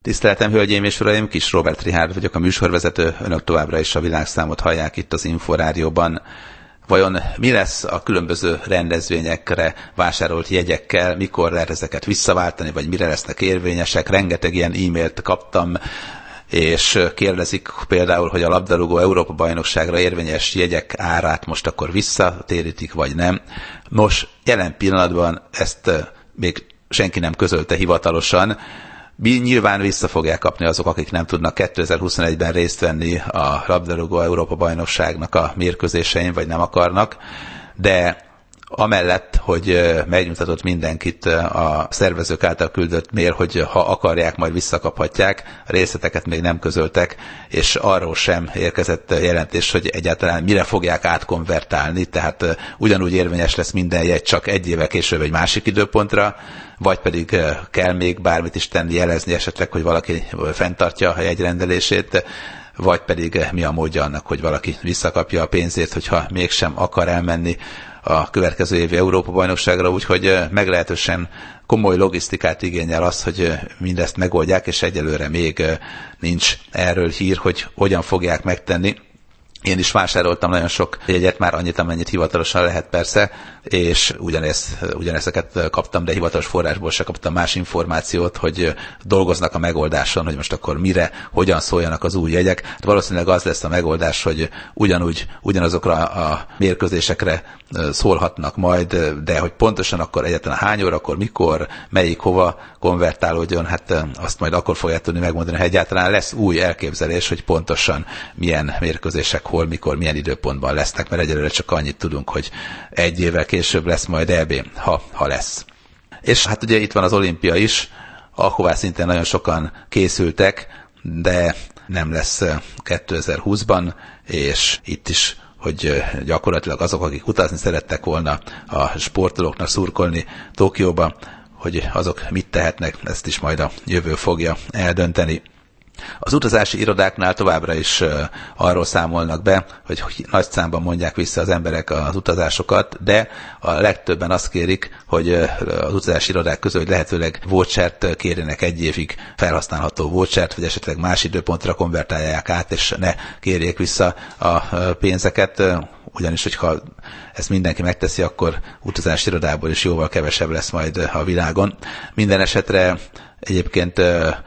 Tiszteletem, hölgyeim és uraim, Kis Róbert Richárd vagyok, a műsorvezető. Önök továbbra is a Világszámot hallják itt az Inforádióban. Vajon mi lesz a különböző rendezvényekre vásárolt jegyekkel, mikor lehet ezeket visszaváltani, vagy mire lesznek érvényesek? Rengeteg ilyen e-mailt kaptam, és kérdezik például, hogy a labdarúgó Európa-bajnokságra érvényes jegyek árát most akkor visszatérítik, vagy nem. Nos, jelen pillanatban ezt még senki nem közölte hivatalosan. Nyilván vissza fogják kapni azok, akik nem tudnak 2021-ben részt venni a labdarúgó Európa-bajnokságnak a mérkőzésein, vagy nem akarnak, de amellett, hogy megnyugtatott mindenkit a szervezők által küldött mail, hogy ha akarják, majd visszakaphatják, a részleteket még nem közöltek, és arról sem érkezett jelentés, hogy egyáltalán mire fogják átkonvertálni, tehát ugyanúgy érvényes lesz minden jegy, csak egy évvel később egy másik időpontra, vagy pedig kell még bármit is tenni, jelezni esetleg, hogy valaki fenntartja a jegyrendelését, vagy pedig mi a módja annak, hogy valaki visszakapja a pénzét, hogyha mégsem akar elmenni a következő évi Európa-bajnokságra, úgyhogy meglehetősen komoly logisztikát igényel az, hogy mindezt megoldják, és egyelőre még nincs erről hír, hogy hogyan fogják megtenni. Én is vásároltam nagyon sok jegyet, már annyit, amennyit hivatalosan lehet persze, és ugyanezeket kaptam, de hivatalos forrásból se kaptam más információt, hogy dolgoznak a megoldáson, hogy most akkor mire, hogyan szóljanak az új jegyek. Hát valószínűleg az lesz a megoldás, hogy ugyanazokra a mérkőzésekre szólhatnak majd, de hogy pontosan akkor egyáltalán hány órakor, mikor, melyik, hova konvertálódjon, hát azt majd akkor fogják tudni megmondani, hogy egyáltalán lesz új elképzelés, hogy pontosan milyen mérkőzések hol, mikor, milyen időpontban lesznek, mert egyelőre csak annyit tudunk, hogy egy évvel később lesz majd EB, ha lesz. És hát ugye itt van az olimpia is, ahová szintén nagyon sokan készültek, de nem lesz 2020-ban, és itt is, hogy gyakorlatilag azok, akik utazni szerettek volna a sportolóknak szurkolni Tokióba, hogy azok mit tehetnek, ezt is majd a jövő fogja eldönteni. Az utazási irodáknál továbbra is arról számolnak be, hogy nagy számban mondják vissza az emberek az utazásokat, de a legtöbben azt kérik, hogy az utazási irodák közül, hogy lehetőleg vouchert kérjenek, egy évig felhasználható vouchert, vagy esetleg más időpontra konvertálják át, és ne kérjék vissza a pénzeket, ugyanis, hogyha ezt mindenki megteszi, akkor utazási irodából is jóval kevesebb lesz majd a világon. Minden esetre egyébként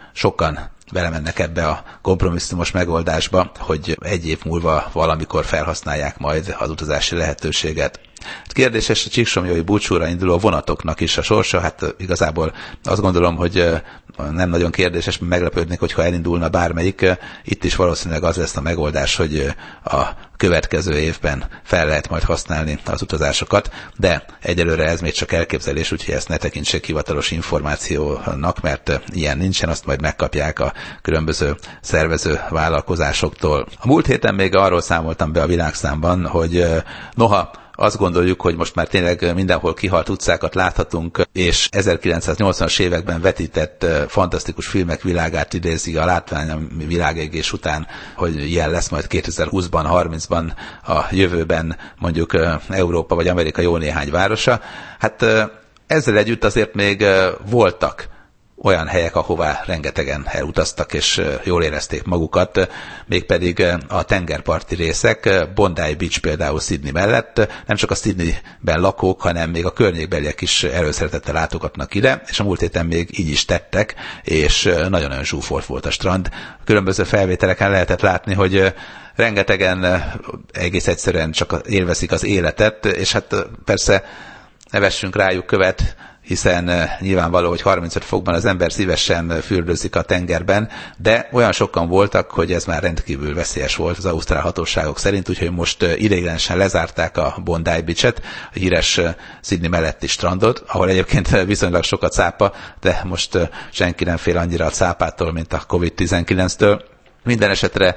sokan belemennek ebbe a kompromisszumos megoldásba, hogy egy év múlva valamikor felhasználják majd az utazási lehetőséget. Kérdéses a csíksomlyói búcsúra induló vonatoknak is a sorsa, hát igazából azt gondolom, hogy nem nagyon kérdéses, meglepődnék, hogyha elindulna bármelyik. Itt is valószínűleg az lesz a megoldás, hogy a következő évben fel lehet majd használni az utazásokat, de egyelőre ez még csak elképzelés, úgyhogy ezt ne tekintsék hivatalos információnak, mert ilyen nincsen, azt majd megkapják a különböző szervező vállalkozásoktól. A múlt héten még arról számoltam be a Világszámban, hogy noha azt gondoljuk, hogy most már tényleg mindenhol kihalt utcákat láthatunk, és 1980-as években vetített fantasztikus filmek világát idézi a látvány világégés után, hogy ilyen lesz majd 2020-ban, 30-ban a jövőben mondjuk Európa vagy Amerika jó néhány városa. Hát ezzel együtt azért még voltak olyan helyek, ahová rengetegen elutaztak, és jól érezték magukat, mégpedig a tengerparti részek, Bondi Beach például Sydney mellett, nem csak a Sydneyben lakók, hanem még a környékbeliek is előszeretettel látogatnak ide, és a múlt héten még így is tettek, és nagyon-nagyon zsúfolt volt a strand. Különböző felvételeken lehetett látni, hogy rengetegen egész egyszerűen csak élvezik az életet, és hát persze ne vessünk rájuk követ, hiszen nyilvánvaló, hogy 35 fokban az ember szívesen fürdőzik a tengerben, de olyan sokan voltak, hogy ez már rendkívül veszélyes volt az ausztrál hatóságok szerint, úgyhogy most ideiglenesen lezárták a Bondi Beach-et, a híres Sydney melletti strandot, ahol egyébként viszonylag sok a cápa, de most senki nem fél annyira a cápától, mint a COVID-19-től. Minden esetre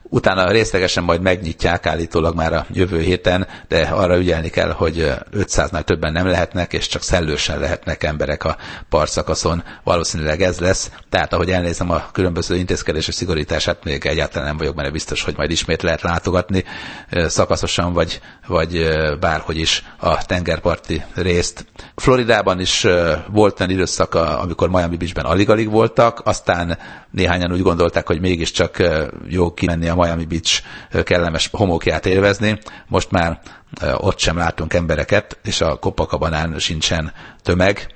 Utána részlegesen majd megnyitják állítólag már a jövő héten, de arra ügyelni kell, hogy 500-nál többen nem lehetnek, és csak szellősen lehetnek emberek a partszakaszon. Valószínűleg ez lesz. Tehát ahogy elnézem a különböző intézkedések szigorítását, még egyáltalán nem vagyok benne biztos, hogy majd ismét lehet látogatni szakaszosan, vagy bárhogy is a tengerparti részt. Floridában is volt olyan időszak, amikor Miami Beachben alig-alig voltak, aztán néhányan úgy gondolták, hogy mégiscsak jó kimenni a Miami Beach kellemes homokját élvezni. Most már ott sem látunk embereket, és a Copacabanán sincsen tömeg,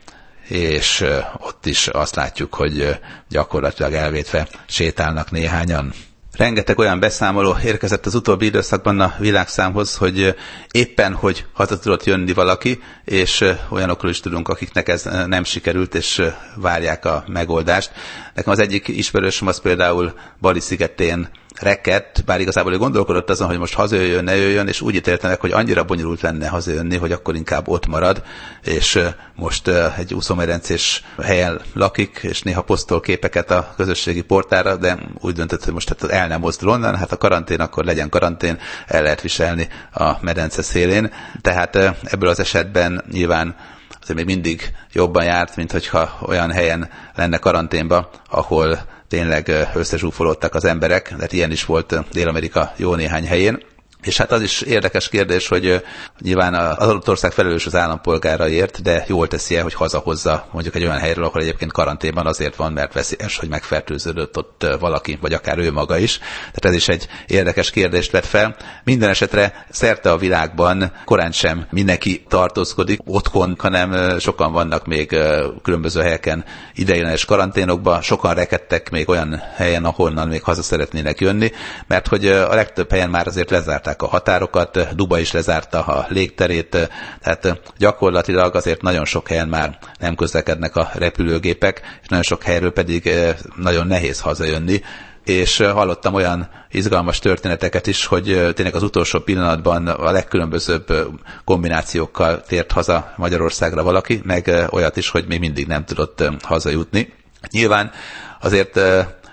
és ott is azt látjuk, hogy gyakorlatilag elvétve sétálnak néhányan. Rengeteg olyan beszámoló érkezett az utóbbi időszakban a világszámhoz, hogy éppen, hogy haza tudott jönni valaki, és olyanokról is tudunk, akiknek ez nem sikerült, és várják a megoldást. Nekem az egyik ismerősöm az például Bali szigetén rekedt, bár igazából ő gondolkodott azon, hogy most hazajöjjön, ne jöjjön, és úgy ítélte meg, hogy annyira bonyolult lenne hazajönni, hogy akkor inkább ott marad, és most egy úszómedencés helyen lakik, és néha posztol képeket a közösségi portára, de úgy döntött, hogy most hát el nem mozdul onnan, hát a karantén, akkor legyen karantén, el lehet viselni a medence szélén. Tehát ebből az esetben nyilván azért még mindig jobban járt, mint hogyha olyan helyen lenne karanténban, ahol tényleg összezsúfolódtak az emberek, tehát ilyen is volt Dél-Amerika jó néhány helyén. És hát az is érdekes kérdés, hogy nyilván az adott ország felelős az állampolgáraért, de jól teszi-e, hogy hazahozza mondjuk egy olyan helyről, ahol egyébként karanténban azért van, mert veszélyes, hogy megfertőződött ott valaki, vagy akár ő maga is. Tehát ez is egy érdekes kérdést vet fel. Minden esetre szerte a világban korán sem mindenki tartózkodik otthon, hanem sokan vannak még különböző helyeken ideiglenes karanténokban, sokan rekedtek még olyan helyen, ahonnan még haza szeretnének jönni, mert hogy a legtöbb helyen már azért lezárták a határokat, Dubaj is lezárta a légterét, tehát gyakorlatilag azért nagyon sok helyen már nem közlekednek a repülőgépek, és nagyon sok helyről pedig nagyon nehéz hazajönni, és hallottam olyan izgalmas történeteket is, hogy tényleg az utolsó pillanatban a legkülönbözőbb kombinációkkal tért haza Magyarországra valaki, meg olyat is, hogy még mindig nem tudott hazajutni. Nyilván azért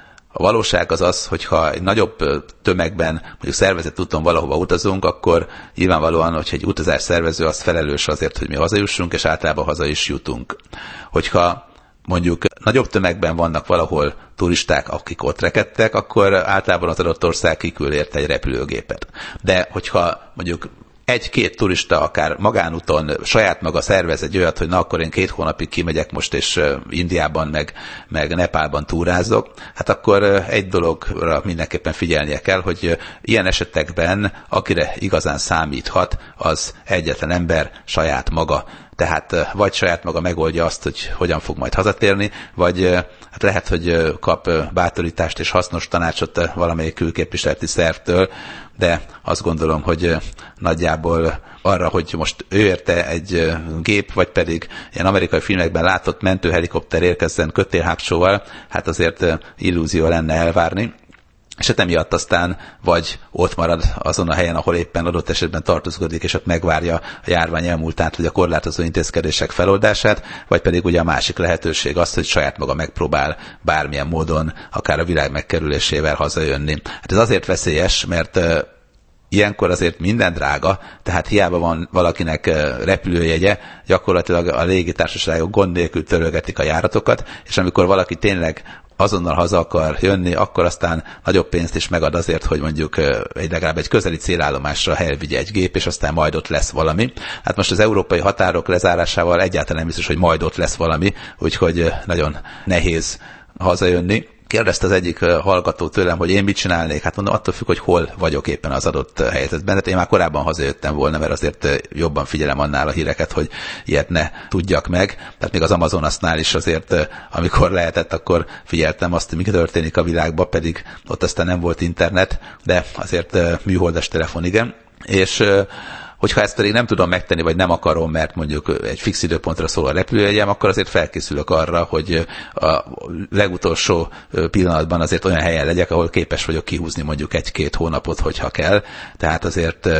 a valóság az az, hogyha egy nagyobb tömegben, mondjuk szervezett úton valahova utazunk, akkor nyilvánvalóan, hogyha egy utazás szervező, az felelős azért, hogy mi hazajussunk, és általában haza is jutunk. Hogyha mondjuk nagyobb tömegben vannak valahol turisták, akik ott rekedtek, akkor általában az adott ország kiküld érte egy repülőgépet. De hogyha mondjuk egy-két turista akár magánúton saját maga szervez egy olyat, hogy na akkor én 2 hónapig kimegyek most, és Indiában meg Nepálban túrázok, hát akkor egy dologra mindenképpen figyelnie kell, hogy ilyen esetekben akire igazán számíthat, az egyetlen ember saját maga. Tehát vagy saját maga megoldja azt, hogy hogyan fog majd hazatérni, vagy hát lehet, hogy kap bátorítást és hasznos tanácsot valamelyik külképviseleti szervtől, de azt gondolom, hogy nagyjából arra, hogy most ő érte egy gép, vagy pedig ilyen amerikai filmekben látott mentőhelikopter érkezzen kötélhágcsóval, hát azért illúzió lenne elvárni. És hát emiatt aztán vagy ott marad azon a helyen, ahol éppen adott esetben tartózkodik, és ott megvárja a járvány elmúltát, vagy a korlátozó intézkedések feloldását, vagy pedig ugye a másik lehetőség az, hogy saját maga megpróbál bármilyen módon, akár a világ megkerülésével hazajönni. Hát ez azért veszélyes, mert ilyenkor azért minden drága, tehát hiába van valakinek repülőjegye, gyakorlatilag a légitársaságok gond nélkül törölgetik a járatokat, és amikor valaki tényleg azonnal haza akar jönni, akkor aztán nagyobb pénzt is megad azért, hogy mondjuk legalább egy közeli célállomásra elvigye egy gép, és aztán majd ott lesz valami. Hát most az európai határok lezárásával egyáltalán nem biztos, hogy majd ott lesz valami, úgyhogy nagyon nehéz hazajönni. Kérdezte az egyik hallgató tőlem, hogy én mit csinálnék. Hát mondom, attól függ, hogy hol vagyok éppen az adott helyzetben. Hát én már korábban hazajöttem volna, mert azért jobban figyelem annál a híreket, hogy ilyet ne tudjak meg. Tehát még az Amazonasnál is azért, amikor lehetett, akkor figyeltem azt, hogy mi történik a világban, pedig ott aztán nem volt internet, de azért műholdas telefon igen. És hogyha ezt pedig nem tudom megtenni, vagy nem akarom, mert mondjuk egy fix időpontra szól a repülőjegyem, akkor azért felkészülök arra, hogy a legutolsó pillanatban azért olyan helyen legyek, ahol képes vagyok kihúzni mondjuk 1-2 hónapot, hogyha kell. Tehát azért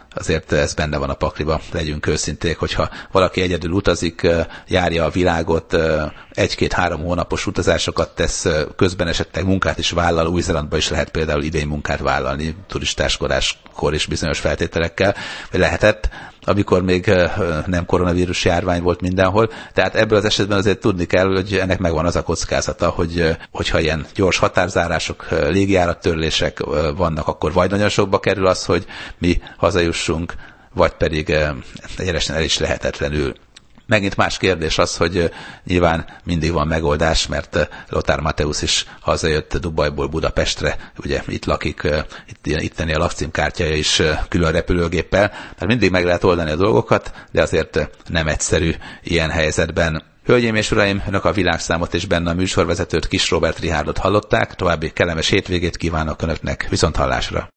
azért ez benne van a pakliba, legyünk őszinték, hogyha valaki egyedül utazik, járja a világot, 1-2-3 hónapos utazásokat tesz, közben esetleg munkát is vállal, Új-Zélandban is lehet például idény munkát vállalni, turistáskoráskor is bizonyos feltételekkel, vagy lehetett, amikor még nem koronavírus járvány volt mindenhol. Tehát ebből az esetben azért tudni kell, hogy ennek megvan az a kockázata, hogyha ilyen gyors határzárások, légjárattörlések vannak, akkor vagy nagyon sokba kerül az, hogy mi hazajussunk, vagy pedig egyenesen el is lehetetlenül. Megint más kérdés az, hogy nyilván mindig van megoldás, mert Lothar Matthäus is hazajött Dubajból Budapestre, ugye itt lakik, itteni a lakcímkártyája is külön repülőgéppel, tehát mindig meg lehet oldani a dolgokat, de azért nem egyszerű ilyen helyzetben. Hölgyeim és uraim, önök a világszámot és benne a műsorvezetőt, Kis Róbert Richárdot hallották, további kellemes hétvégét kívánok önöknek, viszonthallásra!